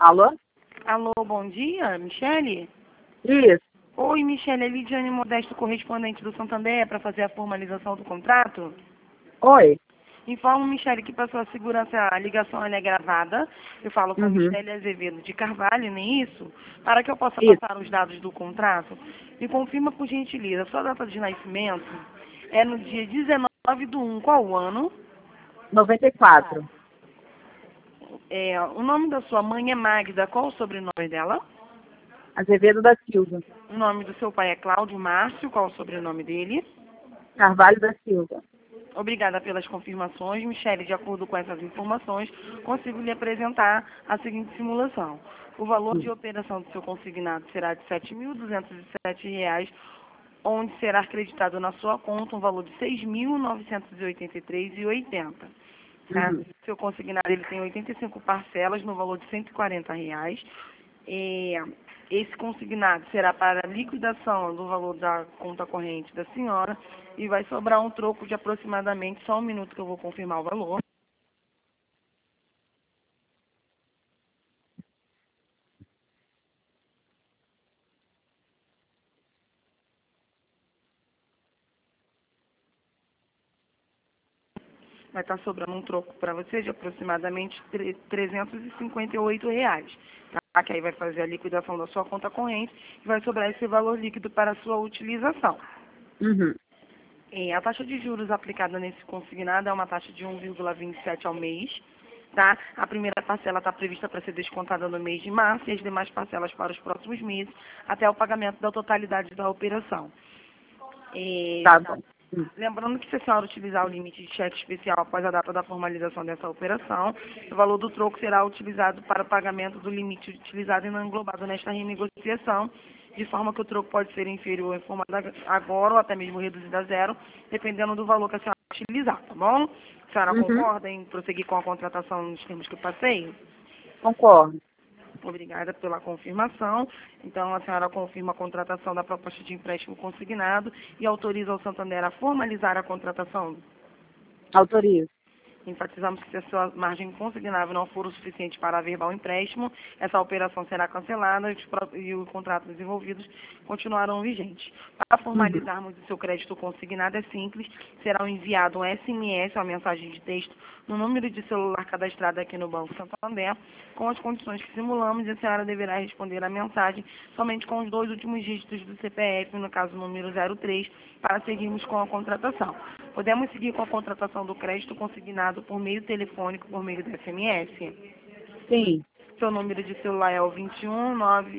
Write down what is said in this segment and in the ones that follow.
Alô? Alô, bom dia, Michele? Isso. Oi, Michele, é Lidiane Modesto, correspondente do Santander, para fazer a formalização do contrato. Oi. Informo, Michele, que para sua segurança a ligação ela é gravada. Eu falo com Uhum. Michele Azevedo de Carvalho, nem isso? Para que eu possa Isso. passar os dados do contrato. Me confirma, por gentileza, sua data de nascimento é no dia 19/1, qual o ano? 94. O nome da sua mãe é Magda, qual o sobrenome dela? Azevedo da Silva. O nome do seu pai é Cláudio Márcio, qual o sobrenome dele? Carvalho da Silva. Obrigada pelas confirmações, Michele. De acordo com essas informações, consigo lhe apresentar a seguinte simulação. O valor de operação do seu consignado será de R$ 7.207, onde será acreditado na sua conta um valor de R$ 6.983,80. Tá? Uhum. Seu consignado ele tem 85 parcelas no valor de R$ 140. Esse consignado será para liquidação do valor da conta corrente da senhora e vai sobrar um troco de aproximadamente, só um minuto que eu vou confirmar o valor. Vai estar sobrando um troco para você de aproximadamente R$ 358. Tá? Que aí vai fazer a liquidação da sua conta corrente e vai sobrar esse valor líquido para a sua utilização. Uhum. A taxa de juros aplicada nesse consignado é uma taxa de 1,27 ao mês. Tá? A primeira parcela está prevista para ser descontada no mês de março e as demais parcelas para os próximos meses, até o pagamento da totalidade da operação. Tá bom. Lembrando que se a senhora utilizar o limite de cheque especial após a data da formalização dessa operação, o valor do troco será utilizado para o pagamento do limite utilizado e não englobado nesta renegociação, de forma que o troco pode ser inferior em forma agora ou até mesmo reduzido a zero, dependendo do valor que a senhora utilizar, tá bom? A senhora Uhum. concorda em prosseguir com a contratação nos termos que eu passei? Concordo. Obrigada pela confirmação. Então, a senhora confirma a contratação da proposta de empréstimo consignado e autoriza o Santander a formalizar a contratação. Autorizo. Enfatizamos que se a sua margem consignável não for o suficiente para averbar o empréstimo, essa operação será cancelada e os contratos desenvolvidos continuarão vigentes. Para Uhum. formalizarmos o seu crédito consignado é simples, será enviado um SMS, uma mensagem de texto, no número de celular cadastrado aqui no Banco Santander, com as condições que simulamos, e a senhora deverá responder a mensagem somente com os 2 últimos dígitos do CPF, no caso o número 03, para seguirmos com a contratação. Podemos seguir com a contratação do crédito consignado por meio telefônico, por meio do SMS. Sim. Seu número de celular é o 21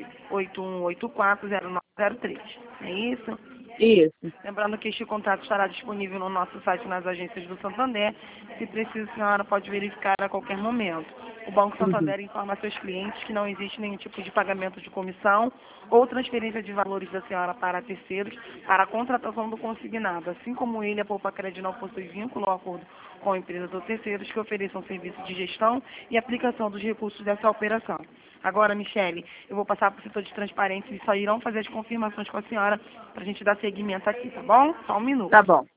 98184 0903. É isso? Isso. Lembrando que este contrato estará disponível no nosso site nas agências do Santander. Se precisa, a senhora pode verificar a qualquer momento. O Banco Uhum. Santander informa a seus clientes que não existe nenhum tipo de pagamento de comissão ou transferência de valores da senhora para terceiros para a contratação do consignado. Assim como ele, a Poupa Crédito não possui vínculo ou acordo com empresas ou terceiros que ofereçam serviço de gestão e aplicação dos recursos dessa operação. Agora, Michele, eu vou passar para o setor de transparência e só irão fazer as confirmações com a senhora para a gente dar seguimento aqui, tá bom? Só um minuto. Tá bom.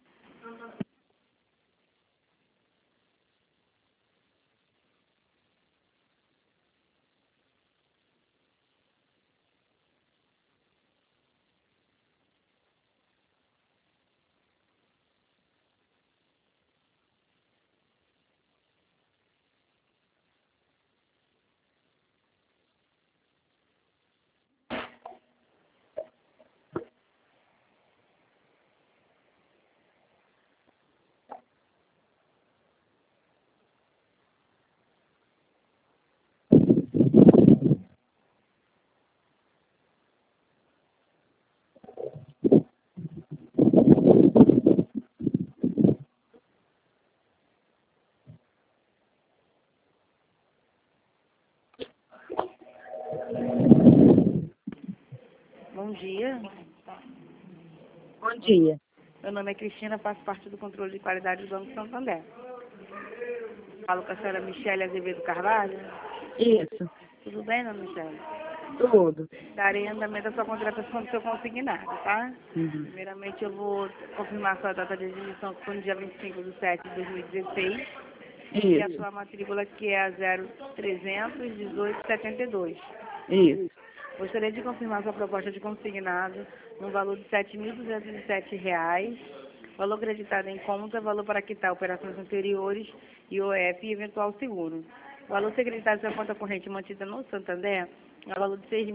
Bom dia. Bom dia. Meu nome é Cristina, faço parte do controle de qualidade do Banco Santander. Falo com a senhora Michele Azevedo Carvalho. Isso. Tudo bem, dona Michele? Tudo. Darei andamento à sua contratação do seu consignado, tá? Uhum. Primeiramente, eu vou confirmar sua data de admissão, que foi no dia 25 de 7 de 2016. E a Isso. sua matrícula que é a 0300 1872. Isso. Gostaria de confirmar sua proposta de consignado no valor de R$ 7.207, valor acreditado em conta, valor para quitar operações anteriores, IOF e eventual seguro. O valor secretado da conta corrente mantida no Santander é o valor de R$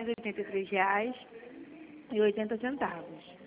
6.983,80.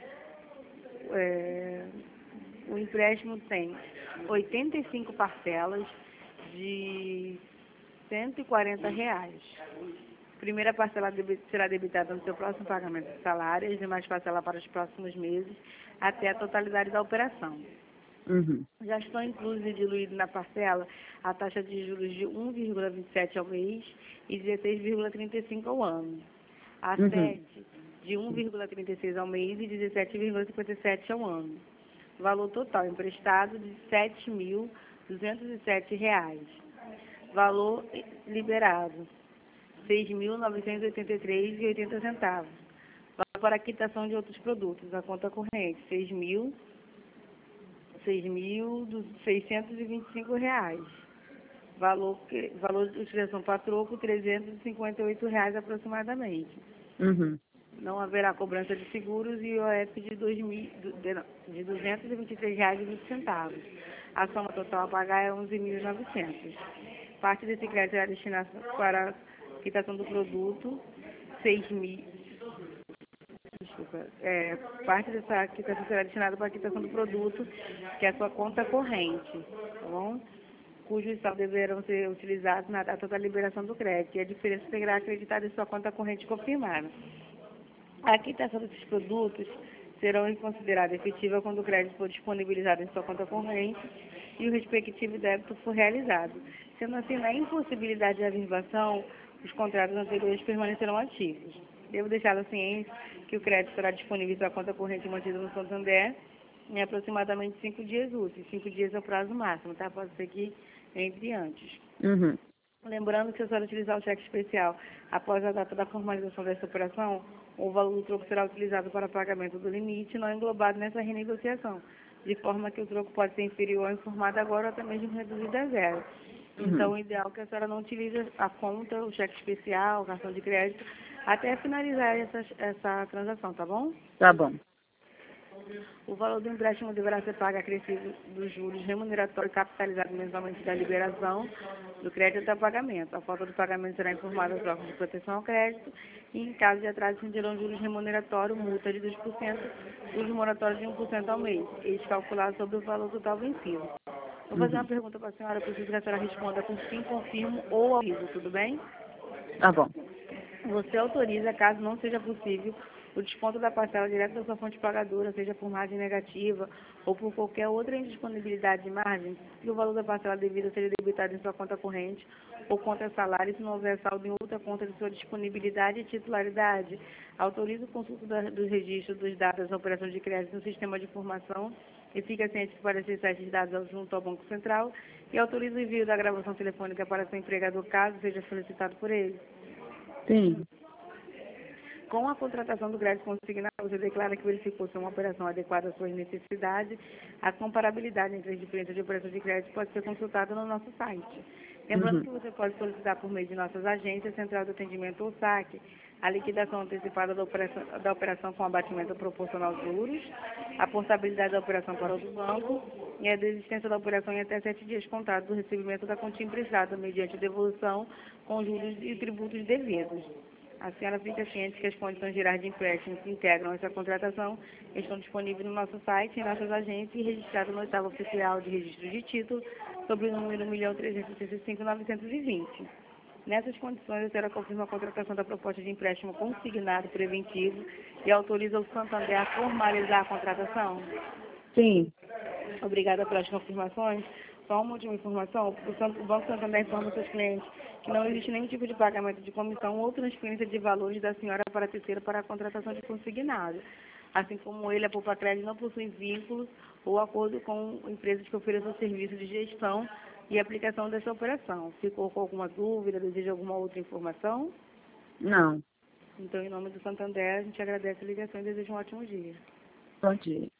O empréstimo tem 85 parcelas de R$ 140. Primeira parcela será debitada no seu próximo pagamento de salário, as demais parcelas para os próximos meses, até a totalidade da operação. Uhum. Já estão inclusos e diluídos na parcela a taxa de juros de 1,27 ao mês e 16,35 ao ano. A Uhum. sede de 1,36 ao mês e 17,57 ao ano. Valor total emprestado de R$ 7.207. Valor liberado R$ 6.983,80. Valor para quitação de outros produtos, a conta corrente R$ 6.625. Valor de utilização para troco R$ 358 aproximadamente. Uhum. Não haverá cobrança de seguros e IOF de R$ 223,20. A soma total a pagar é R$ 11.900. Parte desse crédito será destinada para a quitação do produto, parte dessa quitação será destinada para a quitação do produto, que é a sua conta corrente, tá bom? Cujos saldos deverão ser utilizados na data da liberação do crédito, e a diferença será acreditada em sua conta corrente confirmada. A quitação desses produtos serão consideradas efetiva quando o crédito for disponibilizado em sua conta corrente e o respectivo débito for realizado. Sendo assim, na impossibilidade de averbação, os contratos anteriores permanecerão ativos. Devo deixá-la ciente que o crédito será disponível em sua conta corrente mantida no Santander em aproximadamente 5 dias úteis. 5 dias é o prazo máximo, tá? Pode ser que entre antes. Uhum. Lembrando que se a senhora utilizar o cheque especial após a data da formalização dessa operação, o valor do troco será utilizado para pagamento do limite não englobado nessa renegociação, de forma que o troco pode ser inferior ao informado agora ou até mesmo reduzido a zero. Então, o ideal é que a senhora não utilize a conta, o cheque especial, o cartão de crédito, até finalizar essa transação, tá bom? Tá bom. O valor do empréstimo deverá ser pago acrescido dos juros remuneratórios capitalizados mensalmente da liberação do crédito até o pagamento. A falta do pagamento será informada aos órgãos de proteção ao crédito e, em caso de atraso, incidirão juros remuneratórios, multa de 2%, juros moratórios de 1% ao mês, eles calculados sobre o valor total vencido. Vou fazer uma pergunta para a senhora, preciso que a senhora responda com sim, confirmo ou aviso, tudo bem? Tá bom. Você autoriza, caso não seja possível, o desconto da parcela direto da sua fonte pagadora, seja por margem negativa ou por qualquer outra indisponibilidade de margem, e o valor da parcela devida seja debitado em sua conta corrente ou conta salário, se não houver saldo em outra conta de sua disponibilidade e titularidade. Autoriza o consulto dos registros dos dados das operações de crédito no sistema de informação e fica ciente que para acessar esses dados junto ao Banco Central e autoriza o envio da gravação telefônica para seu empregador, caso seja solicitado por ele. Sim. Com a contratação do crédito consignado, você declara que verificou se é uma operação adequada às suas necessidades. A comparabilidade entre as diferentes de operações de crédito pode ser consultada no nosso site. Lembrando Uhum. que você pode solicitar por meio de nossas agências, Central de Atendimento ou SAC, a liquidação antecipada da operação com abatimento proporcional aos juros, a portabilidade da operação para outro banco e a desistência da operação em até 7 dias contados do recebimento da quantia emprestada, mediante devolução com juros e tributos devidos. A senhora fica ciente que as condições gerais de empréstimo que integram essa contratação estão disponíveis no nosso site, em nossas agências e registradas no oitavo oficial de registro de título, sobre o número 1.365.920. Nessas condições, a senhora confirma a contratação da proposta de empréstimo consignado preventivo e autoriza o Santander a formalizar a contratação? Sim. Obrigada pelas confirmações. Só uma última informação, o Banco Santander informa seus clientes que não existe nenhum tipo de pagamento de comissão ou transferência de valores da senhora para terceiro para a contratação de consignado. Assim como ele, a Poupa Crédito não possui vínculos ou acordo com empresas que ofereçam serviço de gestão e aplicação dessa operação. Ficou com alguma dúvida, deseja alguma outra informação? Não. Então, em nome do Santander, a gente agradece a ligação e deseja um ótimo dia. Bom dia.